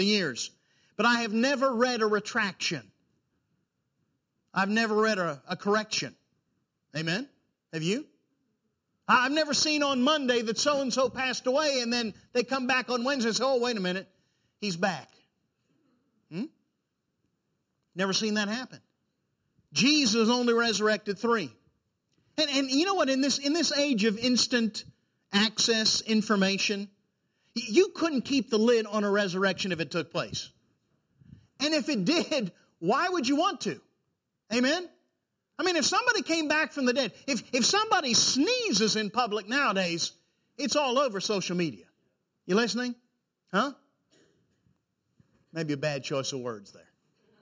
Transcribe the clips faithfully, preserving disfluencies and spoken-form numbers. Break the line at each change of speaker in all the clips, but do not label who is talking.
years. But I have never read a retraction. I've never read a, a correction. Amen? Have you? I've never seen on Monday that so-and-so passed away and then they come back on Wednesday and say, oh, wait a minute, he's back. Hmm? Never seen that happen. Jesus only resurrected three. And, and you know what? In this, in this age of instant access information, you couldn't keep the lid on a resurrection if it took place. And if it did, why would you want to? Amen? I mean, if somebody came back from the dead, if, if somebody sneezes in public nowadays, it's all over social media. You listening? Huh? Maybe a bad choice of words there.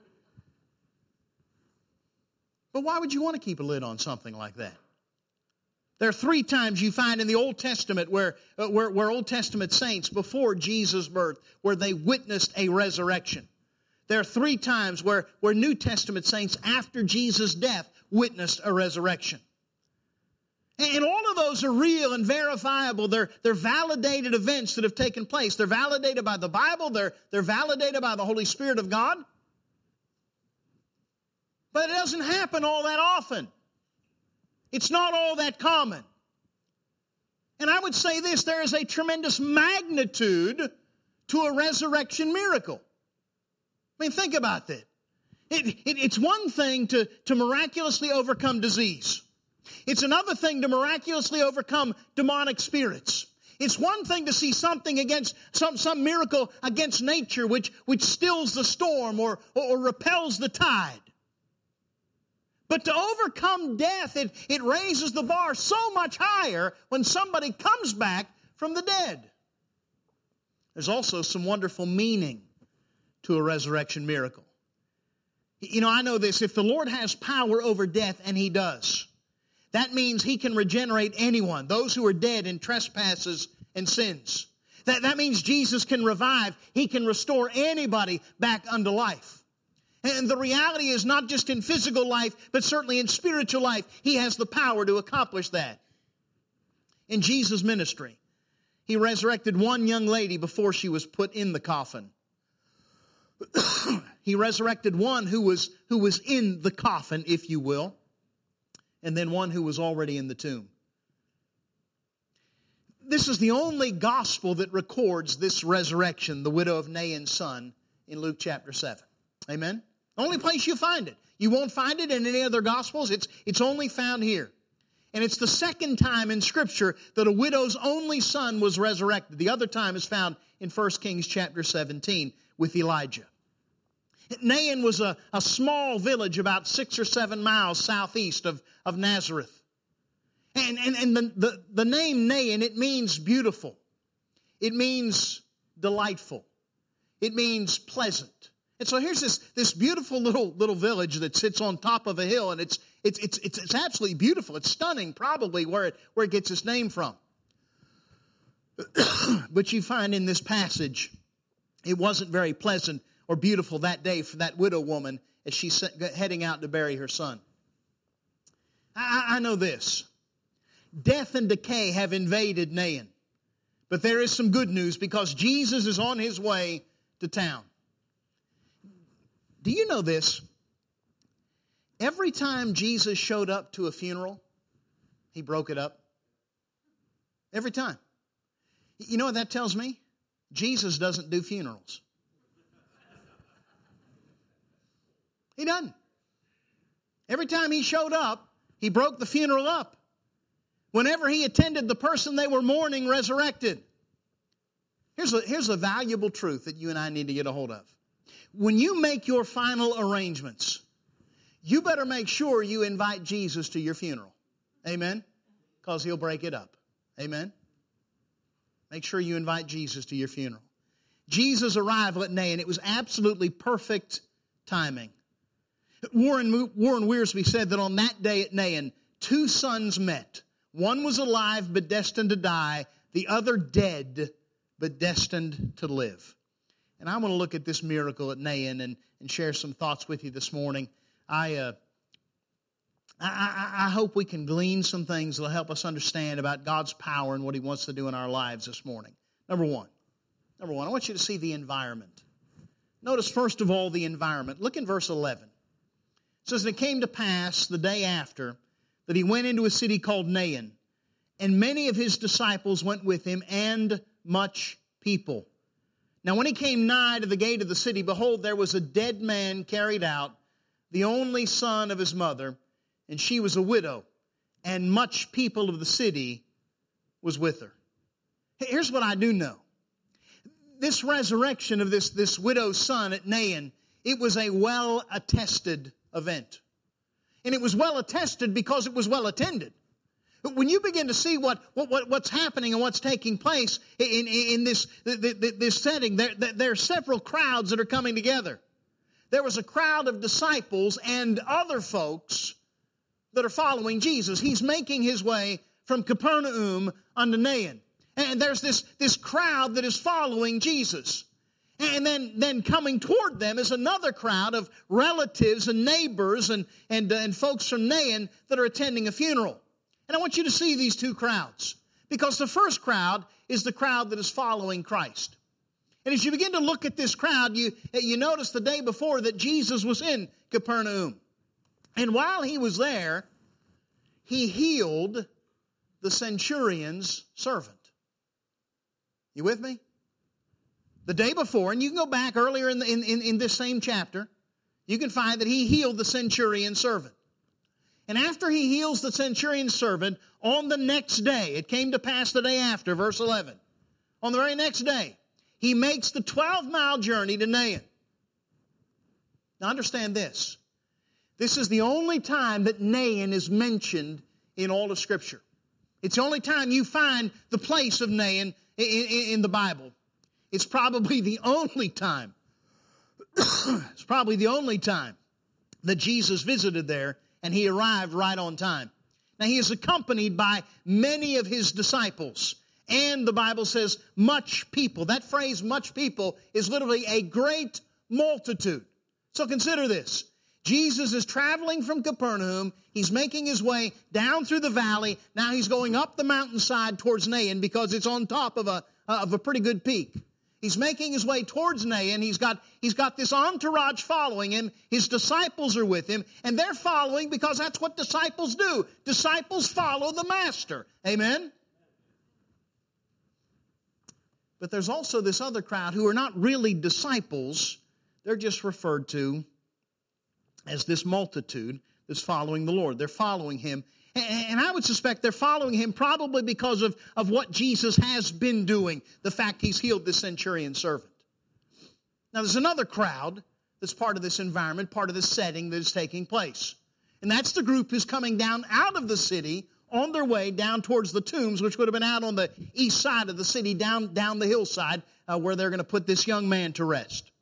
But why would you want to keep a lid on something like that? There are three times you find in the Old Testament where, uh, where, where Old Testament saints before Jesus' birth, where they witnessed a resurrection. There are three times where, where New Testament saints after Jesus' death witnessed a resurrection. And all of those are real and verifiable. They're, they're validated events that have taken place. They're validated by the Bible. They're, they're validated by the Holy Spirit of God. But it doesn't happen all that often. It's not all that common. And I would say this, there is a tremendous magnitude to a resurrection miracle. I mean, think about that. It, it, it's one thing to, to miraculously overcome disease. It's another thing to miraculously overcome demonic spirits. It's one thing to see something against, some, some miracle against nature which, which stills the storm or, or, or repels the tide. But to overcome death, it, it raises the bar so much higher when somebody comes back from the dead. There's also some wonderful meaning to a resurrection miracle. You know, I know this. If the Lord has power over death, and He does, that means He can regenerate anyone, those who are dead in trespasses and sins. That, that means Jesus can revive. He can restore anybody back unto life. And the reality is not just in physical life, but certainly in spiritual life, He has the power to accomplish that. In Jesus' ministry, He resurrected one young lady before she was put in the coffin. He resurrected one who was, who was in the coffin, if you will, and then one who was already in the tomb. This is the only gospel that records this resurrection, the widow of Nain's son, in Luke chapter seven. Amen? Only place you find it. You won't find it in any other gospels. It's, it's only found here. And it's the second time in Scripture that a widow's only son was resurrected. The other time is found in First Kings chapter seventeen with Elijah. Nain was a, a small village about six or seven miles southeast of, of Nazareth. And, and, and the, the, the name Nain, it means beautiful. It means delightful. It means pleasant. And so here's this, this beautiful little, little village that sits on top of a hill, and it's, it's, it's, it's, it's absolutely beautiful. It's stunning, probably, where it, where it gets its name from. But you find in this passage, it wasn't very pleasant or beautiful that day for that widow woman as she's heading out to bury her son. I, I know this. Death and decay have invaded Nain. But there is some good news because Jesus is on His way to town. Do you know this? Every time Jesus showed up to a funeral, He broke it up. Every time. You know what that tells me? Jesus doesn't do funerals. He doesn't. Every time He showed up, He broke the funeral up. Whenever He attended, the person they were mourning resurrected. Here's a, here's a valuable truth that you and I need to get a hold of. When you make your final arrangements, you better make sure you invite Jesus to your funeral. Amen? Because He'll break it up. Amen? Make sure you invite Jesus to your funeral. Jesus' arrival at Nain, it was absolutely perfect timing. Warren, Warren Wiersbe said that on that day at Nain, two sons met. One was alive but destined to die. The other dead but destined to live. And I want to look at this miracle at Nain and, and share some thoughts with you this morning. I, uh, I, I, I hope we can glean some things that will help us understand about God's power and what He wants to do in our lives this morning. Number one. Number one, I want you to see the environment. Notice first of all the environment. Look in verse eleven. It says, "And it came to pass the day after that he went into a city called Nain, and many of his disciples went with him, and much people. Now when he came nigh to the gate of the city, behold, there was a dead man carried out, the only son of his mother, and she was a widow, and much people of the city was with her." Here's what I do know. This resurrection of this, this widow's son at Nain, it was a well-attested event. And it was well-attested because it was well-attended. But when you begin to see what, what, what's happening and what's taking place in, in, in this, this setting, there, there are several crowds that are coming together. There was a crowd of disciples and other folks that are following Jesus. He's making his way from Capernaum unto Nain. And there's this, this crowd that is following Jesus. And then, then coming toward them is another crowd of relatives and neighbors and, and, uh, and folks from Nain that are attending a funeral. And I want you to see these two crowds, because the first crowd is the crowd that is following Christ. And as you begin to look at this crowd, you, you notice the day before that Jesus was in Capernaum. And while he was there, he healed the centurion's servant. You with me? The day before, and you can go back earlier in, the, in, in, in this same chapter, you can find that he healed the centurion's servant. And after he heals the centurion's servant, on the next day, it came to pass the day after, verse eleven, on the very next day, he makes the twelve-mile journey to Nain. Now understand this. This is the only time that Nain is mentioned in all of Scripture. It's the only time you find the place of Nain in, in, in the Bible. It's probably the only time, it's probably the only time that Jesus visited there, and he arrived right on time. Now he is accompanied by many of his disciples, and the Bible says much people. That phrase, much people, is literally a great multitude. So consider this. Jesus is traveling from Capernaum. He's making his way down through the valley. Now he's going up the mountainside towards Nain because it's on top of a, of a pretty good peak. He's making his way towards Nain. He's got, he's got this entourage following him. His disciples are with him, and they're following because that's what disciples do. Disciples follow the master. Amen? But there's also this other crowd who are not really disciples. They're just referred to as this multitude that's following the Lord. They're following him. And I would suspect they're following him probably because of, of what Jesus has been doing, the fact he's healed this centurion servant. Now there's another crowd that's part of this environment, part of this setting that is taking place. And that's the group who's coming down out of the city on their way down towards the tombs, which would have been out on the east side of the city, down, down the hillside uh, where they're going to put this young man to rest.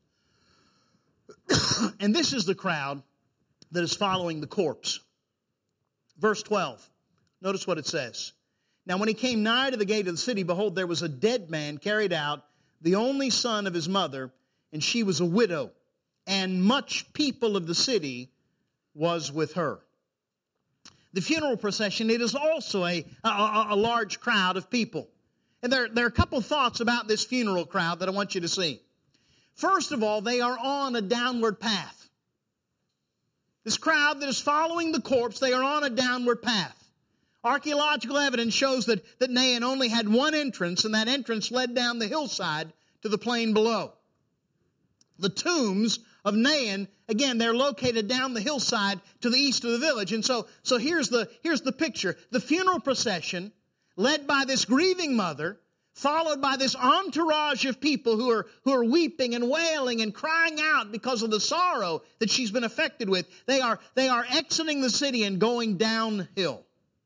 And this is the crowd that is following the corpse. Verse twelve, notice what it says. Now when he came nigh to the gate of the city, behold, there was a dead man carried out, the only son of his mother, and she was a widow, and much people of the city was with her. The funeral procession, it is also a, a, a large crowd of people. And there, there are a couple thoughts about this funeral crowd that I want you to see. First of all, they are on a downward path. This crowd that is following the corpse, they are on a downward path. Archaeological evidence shows that, that Nain only had one entrance, and that entrance led down the hillside to the plain below. The tombs of Nain, again, they're located down the hillside to the east of the village. And so, so here's the, here's the picture. The funeral procession, led by this grieving mother, followed by this entourage of people who are, who are weeping and wailing and crying out because of the sorrow that she's been affected with. They are, they are exiting the city and going downhill.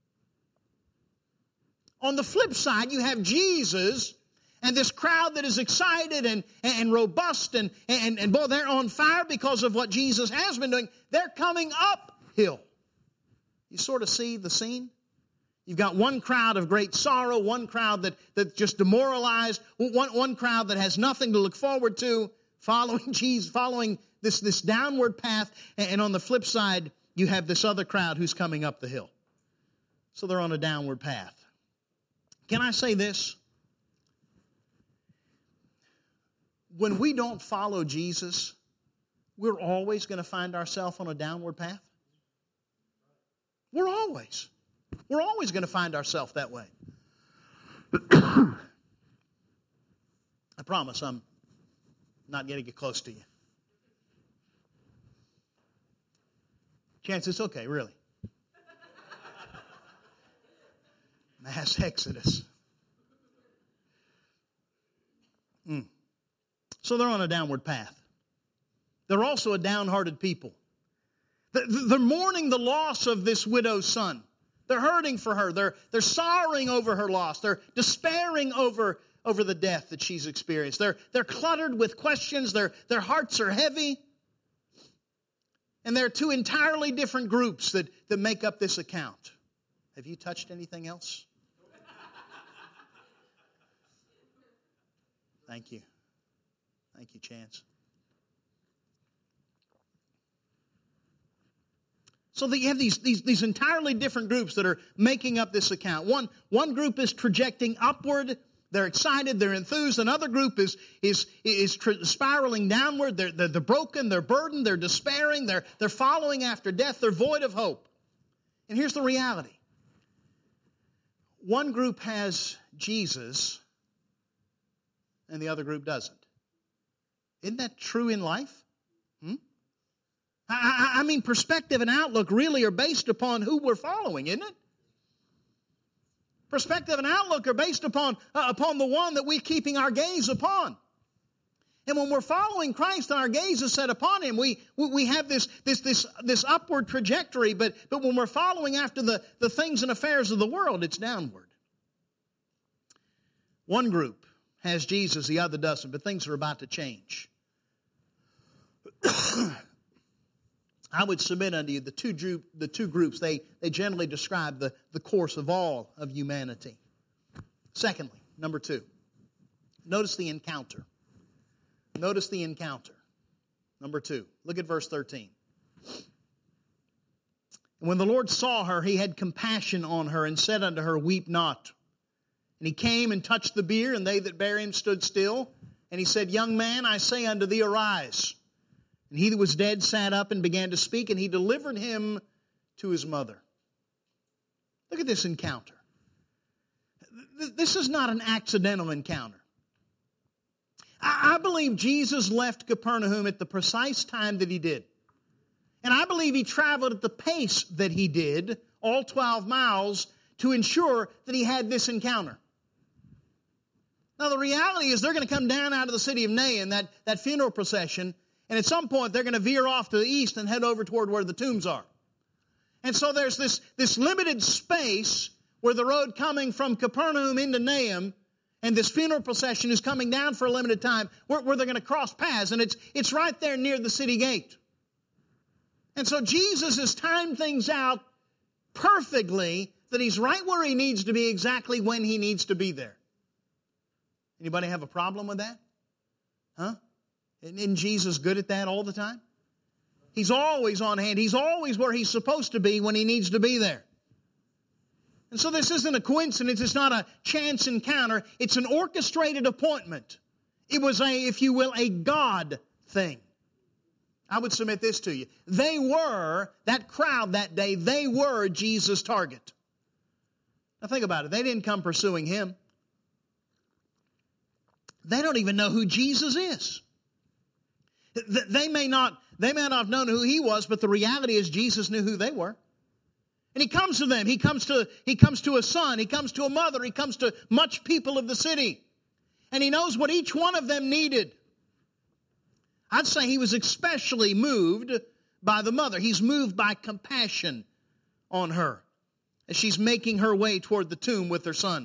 On the flip side, you have Jesus and this crowd that is excited and, and robust and, and, and boy, they're on fire because of what Jesus has been doing. They're coming uphill. You sort of see the scene? You've got one crowd of great sorrow, one crowd that, that just demoralized, one, one crowd that has nothing to look forward to, following Jesus, following this, this downward path. And on the flip side, you have this other crowd who's coming up the hill. So they're on a downward path. Can I say this? when we don't follow Jesus, we're always going to find ourselves on a downward path? We're always. We're always going to find ourselves that way. I promise I'm not going to get close to you. Chance, it's okay, really. Mass exodus. Mm. So they're on a downward path. They're also a downhearted people. They're mourning the loss of this widow's son. They're hurting for her. They're, they're sorrowing over her loss. They're despairing over, over the death that she's experienced. They're, they're cluttered with questions. Their, their hearts are heavy. And there are two entirely different groups that, that make up this account. Have you touched anything else? Thank you. Thank you, Chance. So that you have these, these, these entirely different groups that are making up this account. One, one group is trajecting upward. They're excited. They're enthused. Another group is, is, is tra- spiraling downward. They're, they're, they're broken. They're burdened. They're despairing. They're, they're following after death. They're void of hope. And here's the reality. One group has Jesus and the other group doesn't. Isn't that true in life? Hmm? I, I, I mean, perspective and outlook really are based upon who we're following, isn't it? Perspective and outlook are based upon, uh, upon the one that we're keeping our gaze upon. And when we're following Christ and our gaze is set upon Him, we, we, we have this, this, this, this upward trajectory. But, but when we're following after the, the things and affairs of the world, it's downward. One group has Jesus, the other doesn't, but things are about to change. I would submit unto you the two, group, the two groups, they, they generally describe the, the course of all of humanity. Secondly, number two, notice the encounter. Notice the encounter. Number two, look at verse thirteen. And when the Lord saw her, He had compassion on her and said unto her, Weep not. And He came and touched the bier, and they that bare him stood still. And He said, Young man, I say unto thee, arise. And he that was dead sat up and began to speak, and He delivered him to his mother. Look at this encounter. This is not an accidental encounter. I believe Jesus left Capernaum at the precise time that He did. And I believe He traveled at the pace that He did, all twelve miles, to ensure that He had this encounter. Now the reality is they're going to come down out of the city of Nain, that, that funeral procession, and at some point they're going to veer off to the east and head over toward where the tombs are. And so there's this, this limited space where the road coming from Capernaum into Nain, and this funeral procession is coming down for a limited time, where, where they're going to cross paths, and it's, it's right there near the city gate. And so Jesus has timed things out perfectly that He's right where He needs to be exactly when He needs to be there. Anybody have a problem with that? Huh? Isn't Jesus good at that all the time? He's always on hand. He's always where He's supposed to be when He needs to be there. And so this isn't a coincidence. It's not a chance encounter. It's an orchestrated appointment. It was a, if you will, a God thing. I would submit this to you. They were, that crowd that day, they were Jesus' target. Now think about it. They didn't come pursuing Him. They don't even know who Jesus is. They may not, they may not have known who He was, but the reality is Jesus knew who they were. And He comes to them. He comes to, he comes to a son. He comes to a mother. He comes to much people of the city. And He knows what each one of them needed. I'd say He was especially moved by the mother. He's moved by compassion on her as she's making her way toward the tomb with her son.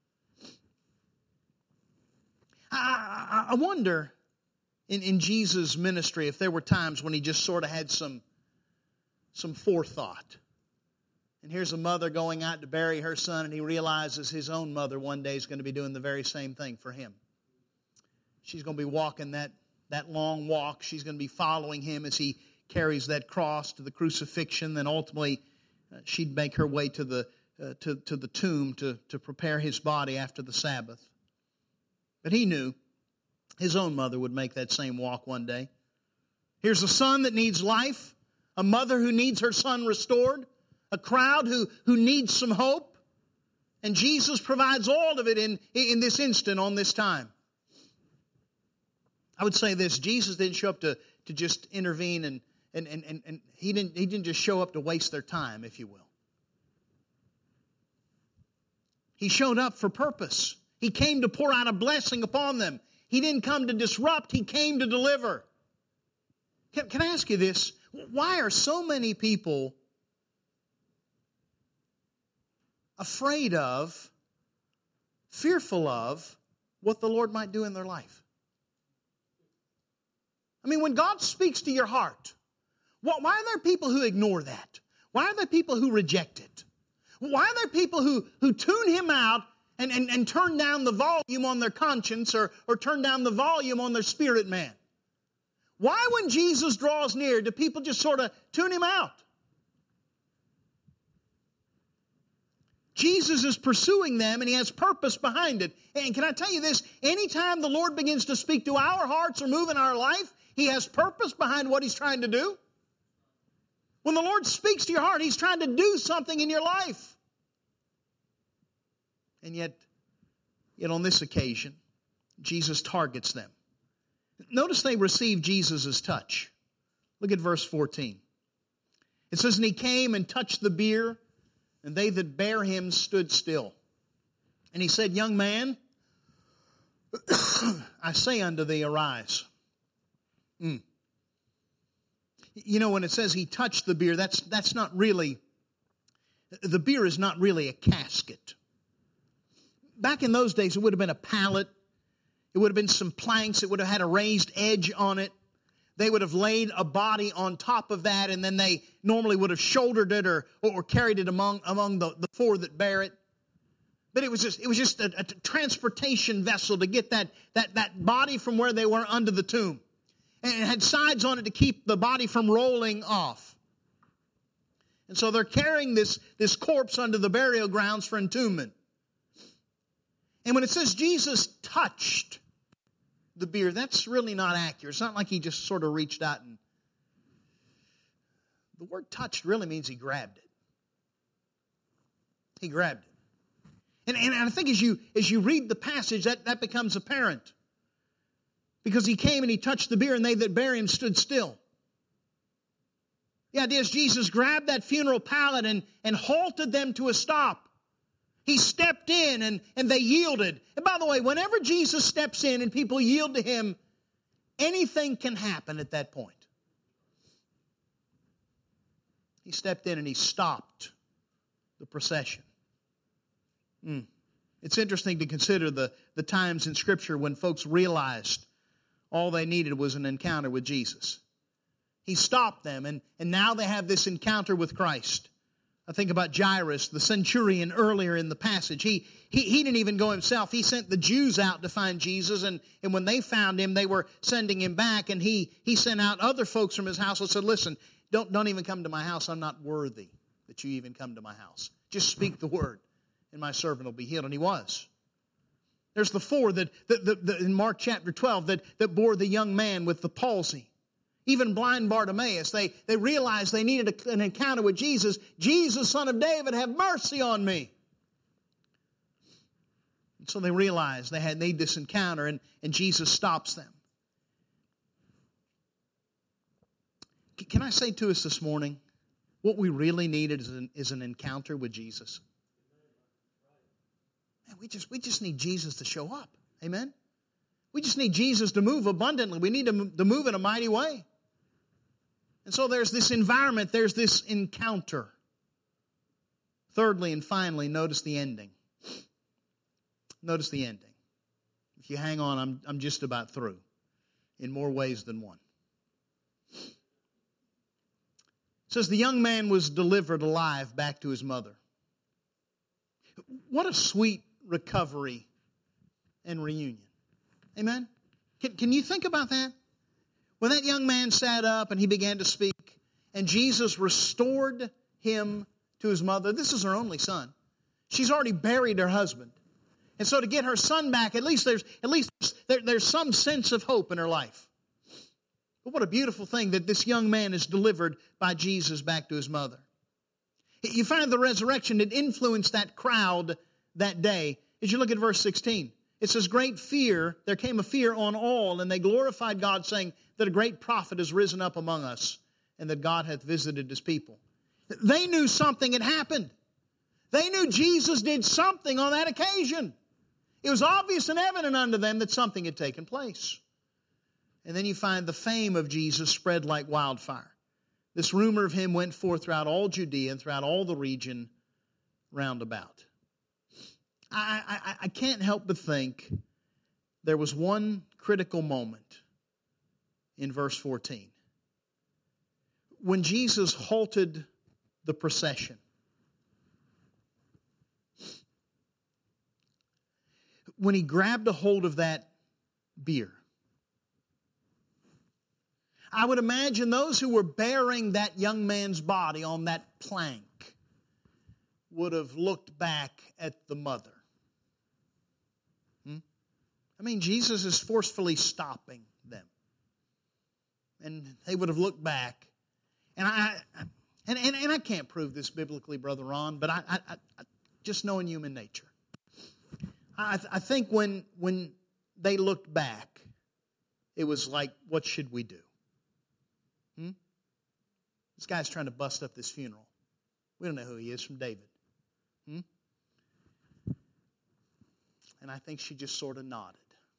I, I, I wonder in, in Jesus' ministry if there were times when He just sort of had some, some forethought. And here's a mother going out to bury her son, and He realizes his own mother one day is going to be doing the very same thing for him. She's going to be walking that, that long walk. She's going to be following him as he carries that cross to the crucifixion. Then ultimately, uh, she'd make her way to the, uh, to, to the tomb to, to prepare his body after the Sabbath. But He knew. His own mother would make that same walk one day. Here's a son that needs life, a mother who needs her son restored, a crowd who, who needs some hope, and Jesus provides all of it in, in this instant on this time. I would say this, Jesus didn't show up to, to just intervene, and, and, and, and, and he didn't, he didn't just show up to waste their time, if you will. He showed up for purpose. He came to pour out a blessing upon them. He didn't come to disrupt, He came to deliver. Can, can I ask you this? Why are so many people afraid of, fearful of what the Lord might do in their life? I mean, when God speaks to your heart, why are there people who ignore that? Why are there people who reject it? Why are there people who, who tune Him out and, and, and turn down the volume on their conscience or, or turn down the volume on their spirit man? Why, when Jesus draws near, do people just sort of tune Him out? Jesus is pursuing them, and He has purpose behind it. And can I tell you this? Anytime the Lord begins to speak to our hearts or move in our life, He has purpose behind what He's trying to do. When the Lord speaks to your heart, He's trying to do something in your life. And yet, yet on this occasion, Jesus targets them. Notice they receive Jesus' touch. Look at verse fourteen. It says, "And He came and touched the bier, and they that bare him stood still. And He said, Young man, I say unto thee, arise." Mm. You know, when it says He touched the bier, that's, that's not really, the bier is not really a casket. Back in those days, it would have been a pallet. It would have been some planks. It would have had a raised edge on it. They would have laid a body on top of that, and then they normally would have shouldered it or, or carried it among, among the, the four that bear it. But it was just, it was just a, a transportation vessel to get that, that, that body from where they were under the tomb. And it had sides on it to keep the body from rolling off. And so they're carrying this, this corpse under the burial grounds for entombment. And when it says Jesus touched the bier, that's really not accurate. It's not like He just sort of reached out and... The word touched really means He grabbed it. He grabbed it. And, and I think as you, as you read the passage, that, that becomes apparent. Because He came and He touched the bier, and they that bare him stood still. The idea is Jesus grabbed that funeral pallet and, and halted them to a stop. He stepped in and, and they yielded. And by the way, whenever Jesus steps in and people yield to Him, anything can happen at that point. He stepped in and He stopped the procession. Mm. It's interesting to consider the, the times in Scripture when folks realized all they needed was an encounter with Jesus. He stopped them, and, and now they have this encounter with Christ. I think about Jairus, the centurion earlier in the passage. He, he, he didn't even go himself. He sent the Jews out to find Jesus, and, and when they found Him, they were sending Him back, and he, he sent out other folks from his house and said, listen, don't, don't even come to my house. I'm not worthy that you even come to my house. Just speak the word, and my servant will be healed. And he was. There's the four that, that, that, that in Mark chapter twelve that, that bore the young man with the palsy. Even blind Bartimaeus, they, they realized they needed a, an encounter with Jesus. Jesus, Son of David, have mercy on me. And so they realized they had need this encounter, and, and Jesus stops them. Can I say to us this morning, what we really needed is an, is an encounter with Jesus? Man, we just, we just need Jesus to show up. Amen? We just need Jesus to move abundantly. We need to, to move in a mighty way. And so there's this environment, there's this encounter. Thirdly and finally, notice the ending. Notice the ending. If you hang on, I'm, I'm just about through in more ways than one. It says the young man was delivered alive back to his mother. What a sweet recovery and reunion. Amen? Can, can you think about that? When that young man sat up and he began to speak, and Jesus restored him to his mother. This is her only son. She's already buried her husband. And so to get her son back, at least there's at least there, there's some sense of hope in her life. But what a beautiful thing that this young man is delivered by Jesus back to his mother. You find the resurrection that influenced that crowd that day. As you look at verse sixteen, it says, great fear, there came a fear on all, and they glorified God, saying that a great prophet has risen up among us, and that God hath visited his people. They knew something had happened. They knew Jesus did something on that occasion. It was obvious and evident unto them that something had taken place. And then you find the fame of Jesus spread like wildfire. This rumor of him went forth throughout all Judea and throughout all the region round about. I, I, I can't help but think there was one critical moment in verse fourteen. When Jesus halted the procession. When he grabbed a hold of that bier. I would imagine those who were bearing that young man's body on that plank would have looked back at the mother. Hmm? I mean, Jesus is forcefully stopping them. And they would have looked back. And I and, and, and I can't prove this biblically, Brother Ron, but I, I, I just knowing human nature. I, I think when when they looked back, it was like, what should we do? Hmm? This guy's trying to bust up this funeral. We don't know who he is from David. Hmm? And I think she just sort of nodded.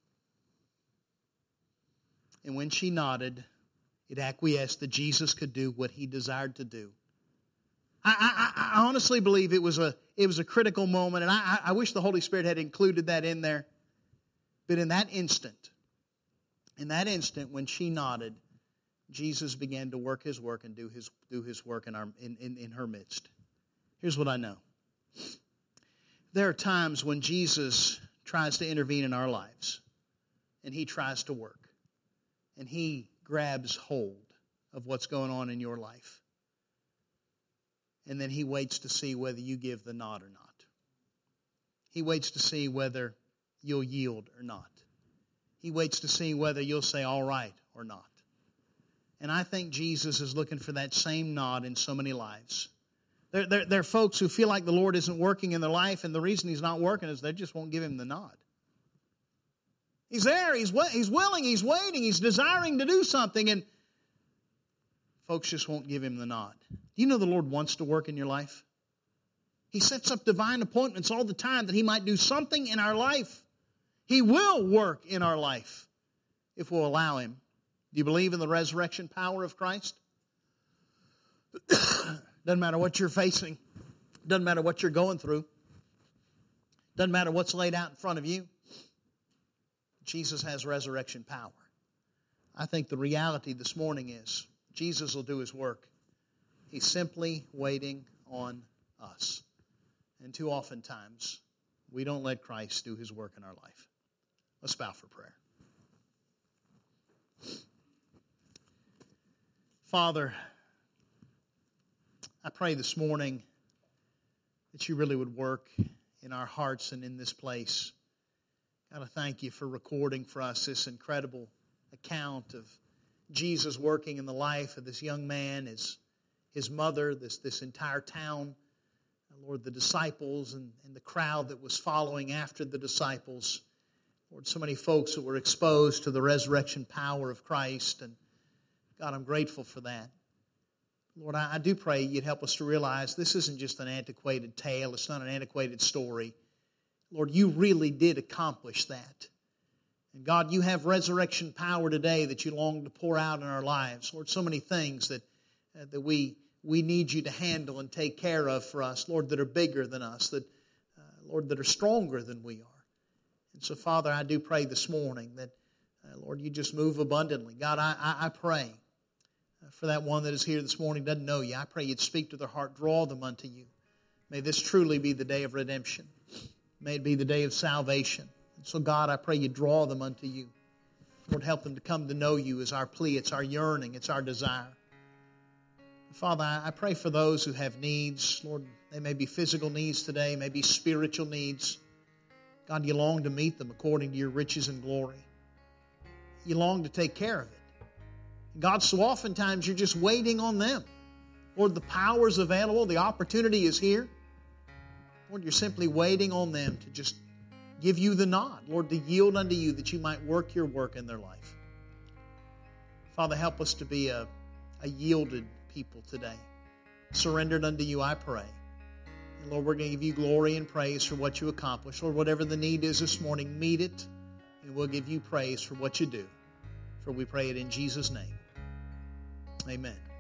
And when she nodded, it acquiesced that Jesus could do what he desired to do. I, I, I honestly believe it was a it was a critical moment, and I, I wish the Holy Spirit had included that in there. But in that instant, in that instant when she nodded, Jesus began to work his work and do his do his work in our in, in, in her midst. Here's what I know. There are times when Jesus tries to intervene in our lives, and he tries to work, and he grabs hold of what's going on in your life. And then he waits to see whether you give the nod or not. He waits to see whether you'll yield or not. He waits to see whether you'll say all right or not. And I think Jesus is looking for that same nod in so many lives. There, there, there are folks who feel like the Lord isn't working in their life, and the reason he's not working is they just won't give him the nod. He's there, he's, he's willing, he's waiting, he's desiring to do something, and folks just won't give him the nod. Do you know the Lord wants to work in your life? He sets up divine appointments all the time that he might do something in our life. He will work in our life if we'll allow him. Do you believe in the resurrection power of Christ? Doesn't matter what you're facing. Doesn't matter what you're going through. Doesn't matter what's laid out in front of you. Jesus has resurrection power. I think the reality this morning is Jesus will do his work. He's simply waiting on us. And too often times, we don't let Christ do his work in our life. Let's bow for prayer. Father, I pray this morning that you really would work in our hearts and in this place. God, I thank you for recording for us this incredible account of Jesus working in the life of this young man, his, his mother, this, this entire town. Lord, the disciples and, and the crowd that was following after the disciples. Lord, so many folks that were exposed to the resurrection power of Christ. And God, I'm grateful for that. Lord, I, I do pray you'd help us to realize this isn't just an antiquated tale. It's not an antiquated story. Lord, you really did accomplish that. And God, you have resurrection power today that you long to pour out in our lives. Lord, so many things that, uh, that we... we need you to handle and take care of for us, Lord, that are bigger than us, that, uh, Lord, that are stronger than we are. And so, Father, I do pray this morning that, uh, Lord, you just move abundantly. God, I, I, I pray for that one that is here this morning, doesn't know you. I pray you'd speak to their heart, draw them unto you. May this truly be the day of redemption. May it be the day of salvation. And so, God, I pray you draw them unto you. Lord, help them to come to know you is our plea. It's our yearning. It's our desire. Father, I pray for those who have needs. Lord, they may be physical needs today, may be spiritual needs. God, you long to meet them according to your riches and glory. You long to take care of it. God, so oftentimes you're just waiting on them. Lord, the power is available. The opportunity is here. Lord, you're simply waiting on them to just give you the nod. Lord, to yield unto you that you might work your work in their life. Father, help us to be a, a yielded people today. Surrendered unto you, I pray. And Lord, we're going to give you glory and praise for what you accomplished. Lord, whatever the need is this morning, meet it. And we'll give you praise for what you do. For we pray it in Jesus' name. Amen.